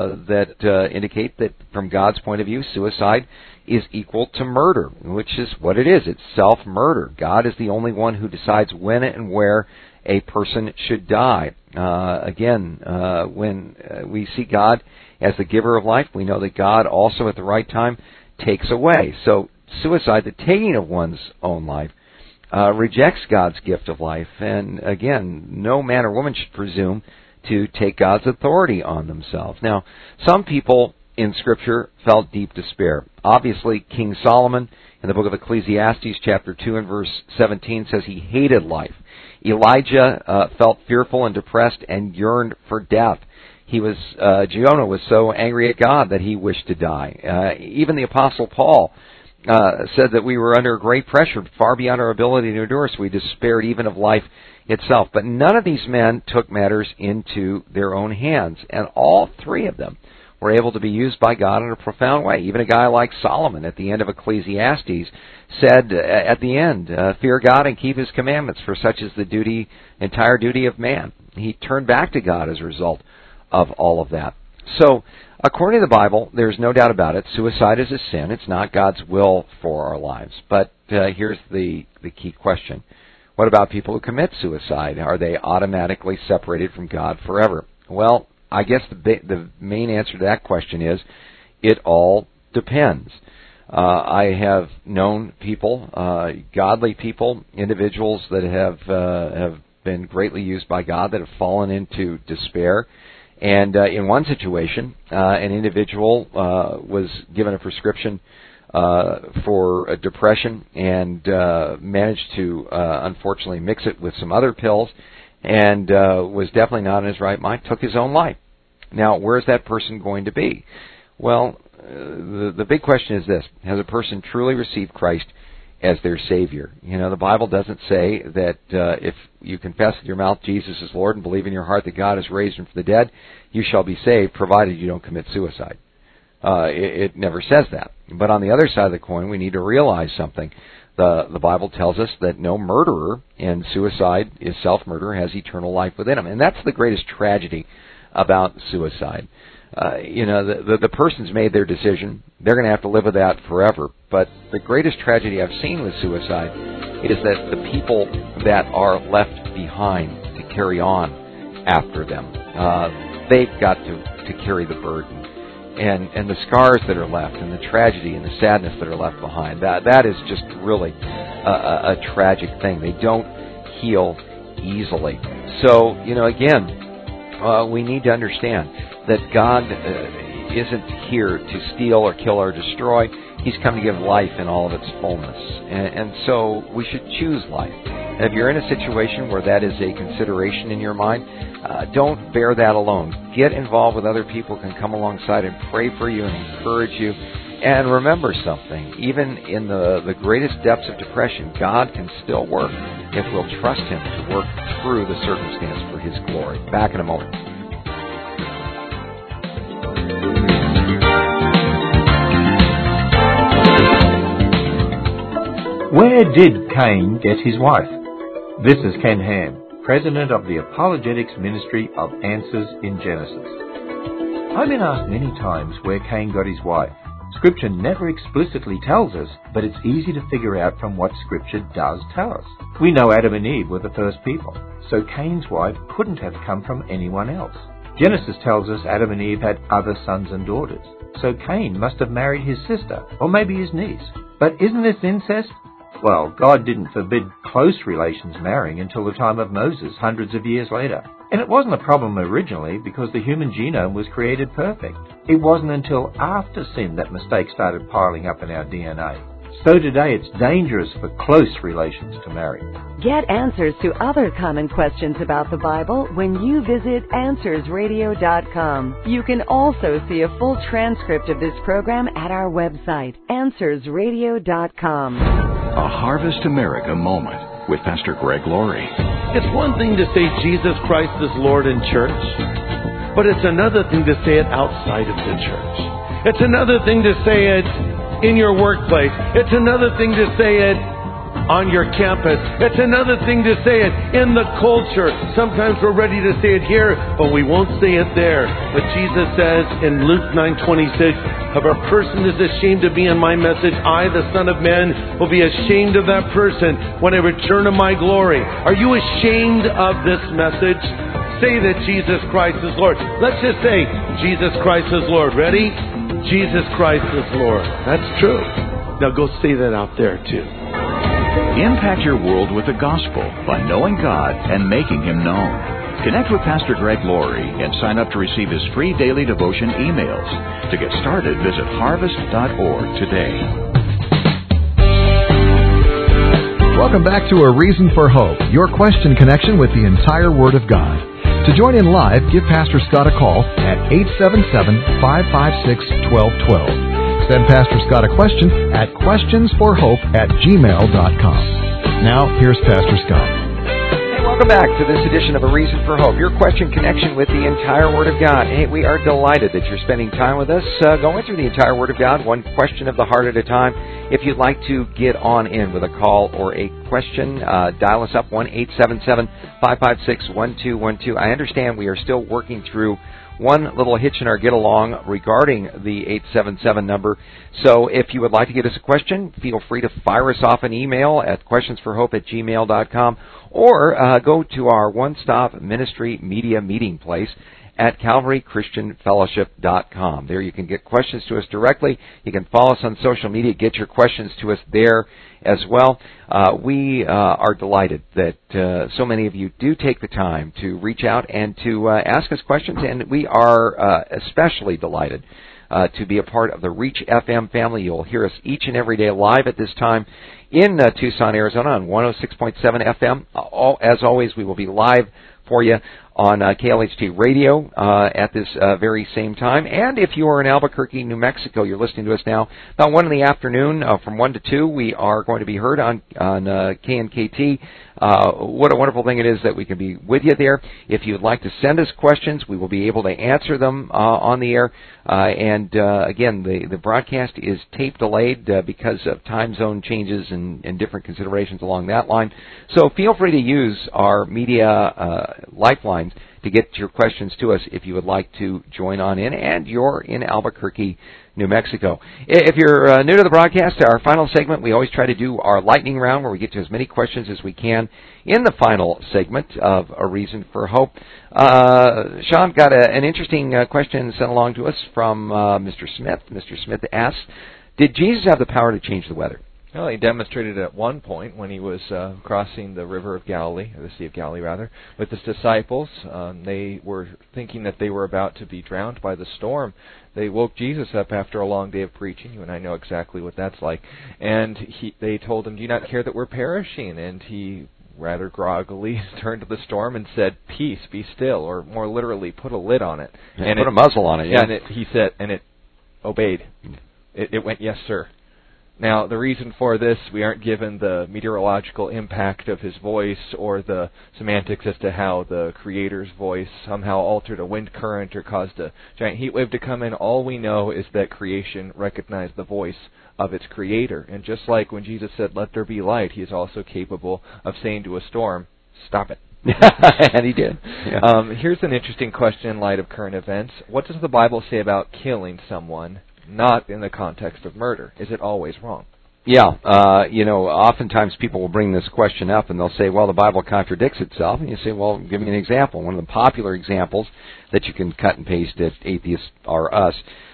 that indicate that from God's point of view, suicide is equal to murder, which is what it is. It's self-murder. God is the only one who decides when and where a person should die. When we see God as the giver of life, we know that God also at the right time takes away. So suicide, the taking of one's own life, rejects God's gift of life. And again, no man or woman should presume to take God's authority on themselves. Now, some people in Scripture felt deep despair. Obviously, King Solomon in the book of Ecclesiastes chapter 2 and verse 17 says he hated life. Elijah felt fearful and depressed and yearned for death. Jonah was so angry at God that he wished to die. Even the Apostle Paul said that we were under great pressure, far beyond our ability to endure, so we despaired even of life itself. But none of these men took matters into their own hands, and all 3 of them were able to be used by God in a profound way. Even a guy like Solomon at the end of Ecclesiastes said at the end, fear God and keep His commandments, for such is the entire duty of man. He turned back to God as a result of all of that. So, according to the Bible, there's no doubt about it, suicide is a sin. It's not God's will for our lives. But here's the key question. What about people who commit suicide? Are they automatically separated from God forever? Well, I guess the main answer to that question is, it all depends. I have known people, godly people, individuals that have been greatly used by God that have fallen into despair. And in one situation, an individual was given a prescription for depression and managed to unfortunately mix it with some other pills, and was definitely not in his right mind, took his own life. Now, where is that person going to be? Well, the big question is this: has a person truly received Christ as their Savior? You know, the Bible doesn't say that if you confess with your mouth Jesus is Lord and believe in your heart that God has raised Him from the dead, you shall be saved, provided you don't commit suicide. It never says that. But on the other side of the coin, we need to realize something. The Bible tells us that no murderer in suicide is self-murder, has eternal life within him. And that's the greatest tragedy about suicide. The person's made their decision. They're going to have to live with that forever. But the greatest tragedy I've seen with suicide is that the people that are left behind to carry on after them, they've got to carry the burden. And the scars that are left, and the tragedy and the sadness that are left behind, that is just really a tragic thing. They don't heal easily. So, again, we need to understand that God isn't here to steal or kill or destroy. He's come to give life in all of its fullness. And so we should choose life. And if you're in a situation where that is a consideration in your mind, don't bear that alone. Get involved with other people who can come alongside and pray for you and encourage you. And remember something, even in the greatest depths of depression, God can still work if we'll trust Him to work through the circumstance for His glory. Back in a moment. Where did Cain get his wife? This is Ken Ham, President of the Apologetics Ministry of Answers in Genesis. I've been asked many times where Cain got his wife. Scripture never explicitly tells us, but it's easy to figure out from what Scripture does tell us. We know Adam and Eve were the first people, so Cain's wife couldn't have come from anyone else. Genesis tells us Adam and Eve had other sons and daughters, so Cain must have married his sister, or maybe his niece. But isn't this incest? Well, God didn't forbid close relations marrying until the time of Moses, hundreds of years later. And it wasn't a problem originally because the human genome was created perfect. It wasn't until after sin that mistakes started piling up in our DNA. So today it's dangerous for close relations to marry. Get answers to other common questions about the Bible when you visit AnswersRadio.com. You can also see a full transcript of this program at our website, AnswersRadio.com. A Harvest America moment with Pastor Greg Laurie. It's one thing to say Jesus Christ is Lord in church, but it's another thing to say it outside of the church. It's another thing to say it in your workplace. It's another thing to say it on your campus. It's another thing to say it in the culture. Sometimes we're ready to say it here, but we won't say it there. But Jesus says in Luke 9:26, if a person is ashamed of me and my message, I, the Son of Man, will be ashamed of that person when I return to my glory. Are you ashamed of this message? Say that Jesus Christ is Lord. Let's just say, Jesus Christ is Lord. Ready? Jesus Christ is Lord. That's true. Now go say that out there too. Impact your world with the gospel by knowing God and making Him known. Connect with Pastor Greg Laurie and sign up to receive his free daily devotion emails. To get started, visit harvest.org today. Welcome back to A Reason for Hope, your question connection with the entire Word of God. To join in live, give Pastor Scott a call at 877-556-1212. Send Pastor Scott a question at questionsforhope@gmail.com. Now, here's Pastor Scott. Hey, welcome back to this edition of A Reason for Hope, your question connection with the entire Word of God. Hey, we are delighted that you're spending time with us, going through the entire Word of God, one question of the heart at a time. If you'd like to get on in with a call or a question, dial us up, 1-877-556-1212. I understand we are still working through one little hitch in our get-along regarding the 877 number. So if you would like to get us a question, feel free to fire us off an email at questionsforhope@gmail.com or go to our one-stop ministry media meeting place at CalvaryChristianFellowship.com. There you can get questions to us directly. You can follow us on social media, get your questions to us there as well. We are delighted that so many of you do take the time to reach out and to ask us questions, and we are especially delighted to be a part of the Reach FM family. You'll hear us each and every day live at this time in Tucson, Arizona on 106.7 FM. As always, we will be live for you on KLHT Radio at this very same time. And if you are in Albuquerque, New Mexico, you're listening to us now about 1 in the afternoon from 1 to 2. We are going to be heard on KNKT. What a wonderful thing it is that we can be with you there. If you'd like to send us questions, we will be able to answer them on the air. Again, the broadcast is tape delayed because of time zone changes and different considerations along that line. So feel free to use our media lifelines to get your questions to us if you would like to join on in, and you're in Albuquerque, New Mexico. If you're new to the broadcast, our final segment, we always try to do our lightning round where we get to as many questions as we can in the final segment of A Reason for Hope. Sean got an interesting question sent along to us from Mr. Smith. Mr. Smith asks, did Jesus have the power to change the weather? Well, he demonstrated it at one point when he was crossing the river of Galilee, or the Sea of Galilee rather, with his disciples. They were thinking that they were about to be drowned by the storm. They woke Jesus up after a long day of preaching. You and I know exactly what that's like. And they told him, "Do you not care that we're perishing?" And he rather groggily turned to the storm and said, "Peace, be still," or more literally, put a lid on it. Yeah, and put a muzzle on it. Yeah, and he said, and it obeyed. It went, "Yes, sir." Now, the reason for this, we aren't given the meteorological impact of his voice or the semantics as to how the Creator's voice somehow altered a wind current or caused a giant heat wave to come in. All we know is that creation recognized the voice of its Creator. And just like when Jesus said, "Let there be light," he is also capable of saying to a storm, "Stop it." And he did. Yeah. Here's an interesting question in light of current events. What does the Bible say about killing someone? Not in the context of murder. Is it always wrong? Yeah. Oftentimes people will bring this question up and they'll say, well, the Bible contradicts itself. And you say, well, give me an example. One of the popular examples that you can cut and paste at Atheists R Us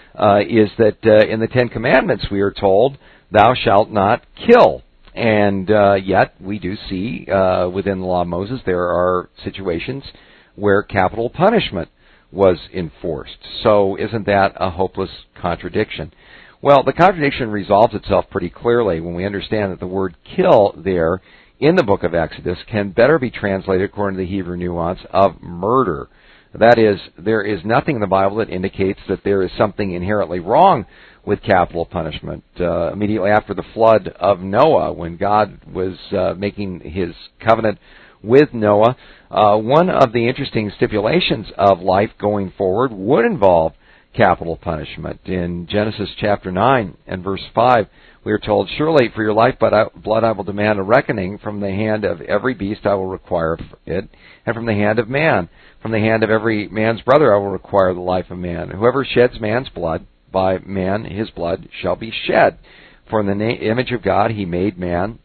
is that in the Ten Commandments we are told, thou shalt not kill. And yet we do see within the law of Moses there are situations where capital punishment was enforced. So isn't that a hopeless contradiction? Well, the contradiction resolves itself pretty clearly when we understand that the word kill there in the book of Exodus can better be translated according to the Hebrew nuance of murder. That is, there is nothing in the Bible that indicates that there is something inherently wrong with capital punishment. Immediately after the flood of Noah, when God was making his covenant with Noah, one of the interesting stipulations of life going forward would involve capital punishment. In Genesis chapter 9 and verse 5, we are told, surely for your life blood I will demand a reckoning. From the hand of every beast I will require it, and from the hand of man. From the hand of every man's brother I will require the life of man. Whoever sheds man's blood, by man his blood shall be shed. For in the image of God he made man,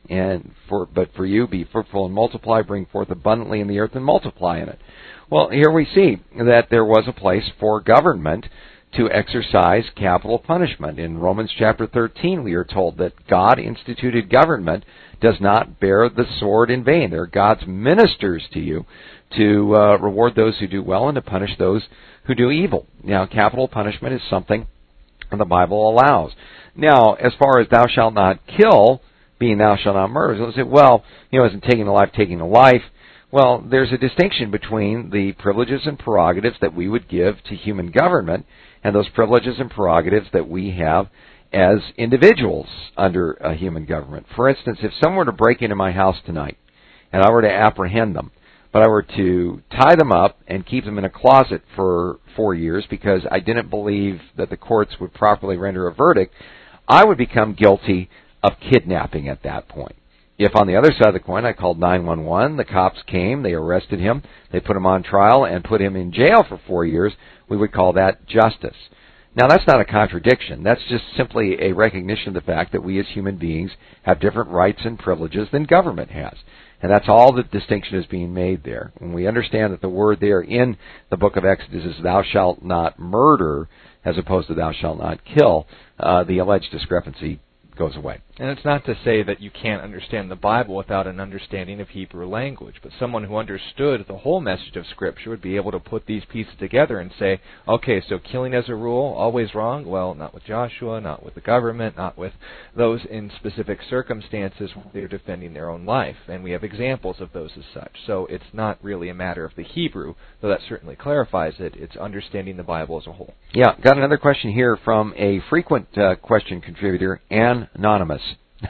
but for you be fruitful and multiply, bring forth abundantly in the earth and multiply in it. Well, here we see that there was a place for government to exercise capital punishment. In Romans chapter 13 we are told that God instituted government does not bear the sword in vain. They're God's ministers to you to reward those who do well and to punish those who do evil. Now, capital punishment is something the Bible allows. Now, as far as thou shalt not kill, being thou shalt not murder, they'll say, well, isn't taking a life taking a life? Well, there's a distinction between the privileges and prerogatives that we would give to human government and those privileges and prerogatives that we have as individuals under a human government. For instance, if someone were to break into my house tonight and I were to apprehend them, but I were to tie them up and keep them in a closet for 4 years because I didn't believe that the courts would properly render a verdict, I would become guilty of kidnapping at that point. If on the other side of the coin I called 911, the cops came, they arrested him, they put him on trial and put him in jail for 4 years, we would call that justice. Now, that's not a contradiction. That's just simply a recognition of the fact that we as human beings have different rights and privileges than government has. And that's all the distinction is being made there. When we understand that the word there in the book of Exodus is thou shalt not murder as opposed to thou shalt not kill, the alleged discrepancy goes away. And it's not to say that you can't understand the Bible without an understanding of Hebrew language, but someone who understood the whole message of Scripture would be able to put these pieces together and say, okay, so killing as a rule, always wrong? Well, not with Joshua, not with the government, not with those in specific circumstances where they're defending their own life. And we have examples of those as such. So it's not really a matter of the Hebrew, though that certainly clarifies it. It's understanding the Bible as a whole. Yeah, got another question here from a frequent question contributor, Anonymous.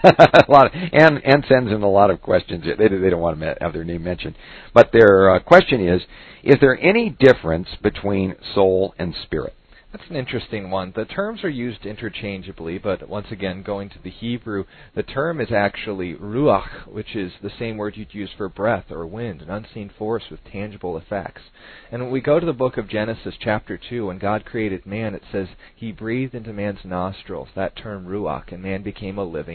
And sends in a lot of questions. They don't want to have their name mentioned. But their question is there any difference between soul and spirit? That's an interesting one. The terms are used interchangeably, but once again, going to the Hebrew, the term is actually ruach, which is the same word you'd use for breath or wind, an unseen force with tangible effects. And when we go to the book of Genesis, chapter 2, when God created man, it says he breathed into man's nostrils, that term ruach, and man became a living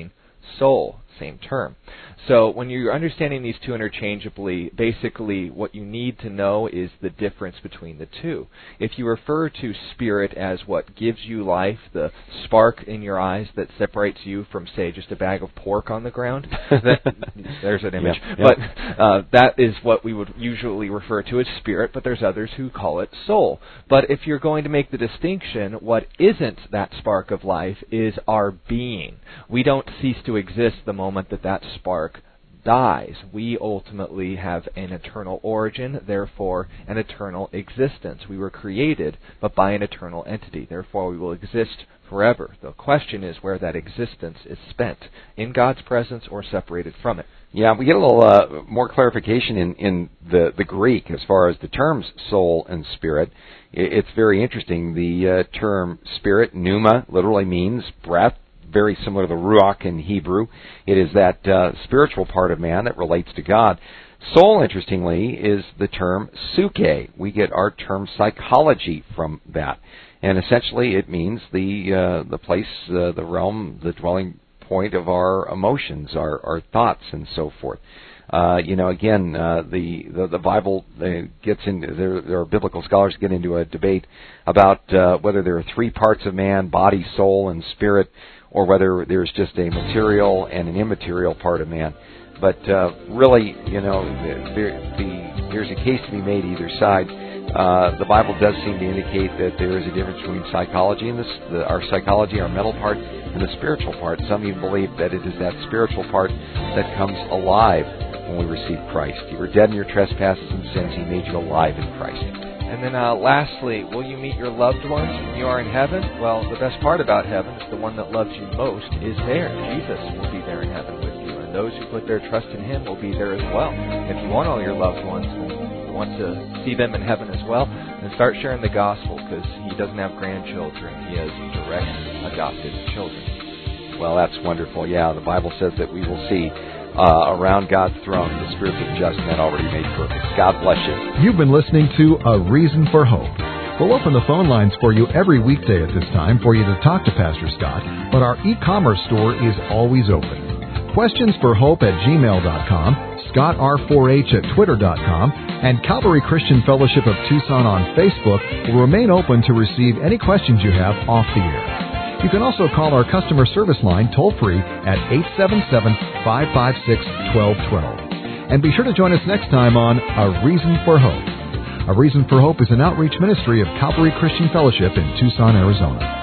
soul, same term. So when you're understanding these two interchangeably, basically what you need to know is the difference between the two. If you refer to spirit as what gives you life, the spark in your eyes that separates you from, say, just a bag of pork on the ground, there's an image. Yeah. But that is what we would usually refer to as spirit, but there's others who call it soul. But if you're going to make the distinction, what isn't that spark of life is our being. We don't cease to exist the moment that spark dies. We ultimately have an eternal origin, therefore an eternal existence. We were created, but by an eternal entity. Therefore, we will exist forever. The question is where that existence is spent, in God's presence or separated from it. Yeah, we get a little more clarification in the Greek as far as the terms soul and spirit. It's very interesting. The term spirit, pneuma, literally means breath, very similar to the ruach in Hebrew. It is that spiritual part of man that relates to God. Soul, interestingly, is the term psyche. We get our term psychology from that. And essentially it means the place, the realm, the dwelling point of our emotions, our thoughts, and so forth. Again, the Bible gets into, there are biblical scholars get into a debate about whether there are three parts of man, body, soul, and spirit, or whether there's just a material and an immaterial part of man. But really, there's a case to be made either side. The Bible does seem to indicate that there is a difference between psychology and our psychology, our mental part, and the spiritual part. Some even believe that it is that spiritual part that comes alive when we receive Christ. You were dead in your trespasses and sins. He made you alive in Christ. And then lastly, will you meet your loved ones when you are in heaven? Well, the best part about heaven is the one that loves you most is there. Jesus will be there in heaven with you, and those who put their trust in Him will be there as well. If you want all your loved ones and you want to see them in heaven as well, then start sharing the gospel, because He doesn't have grandchildren. He has direct adopted children. Well, that's wonderful. Yeah, the Bible says that we will see around God's throne the spirits of just men already made perfect. God bless you. You've been listening to A Reason for Hope. We'll open the phone lines for you every weekday at this time for you to talk to Pastor Scott, but our e-commerce store is always open. Questions for Hope at gmail.com, ScottR4H at Twitter.com, and Calvary Christian Fellowship of Tucson on Facebook will remain open to receive any questions you have off the air. You can also call our customer service line toll-free at 877-556-1212. And be sure to join us next time on A Reason for Hope. A Reason for Hope is an outreach ministry of Calvary Christian Fellowship in Tucson, Arizona.